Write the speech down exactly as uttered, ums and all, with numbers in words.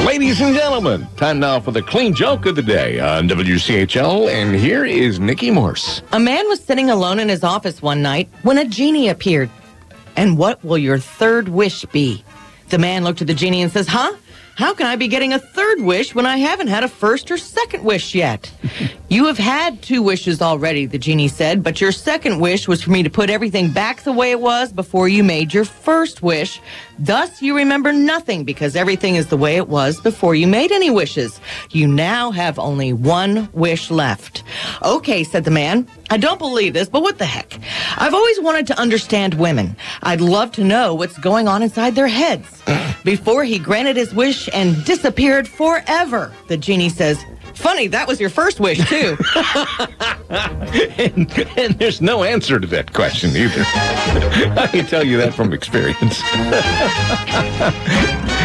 Ladies and gentlemen, time now for the clean joke of the day on W C H L, and here is Nikki Morse. A man was sitting alone in his office one night when a genie appeared. And what will your third wish be? The man looked at the genie and says, huh? How can I be getting a third wish when I haven't had a first or second wish yet? You have had two wishes already, the genie said, but your second wish was for me to put everything back the way it was before you made your first wish. Thus, you remember nothing because everything is the way it was before you made any wishes. You now have only one wish left. Okay, said the man. I don't believe this, but what the heck? I've always wanted to understand women. I'd love to know what's going on inside their heads. Before he granted his wish and disappeared forever, the genie says, funny, that was your first wish, too. and, and there's no answer to that question either. I can tell you that from experience.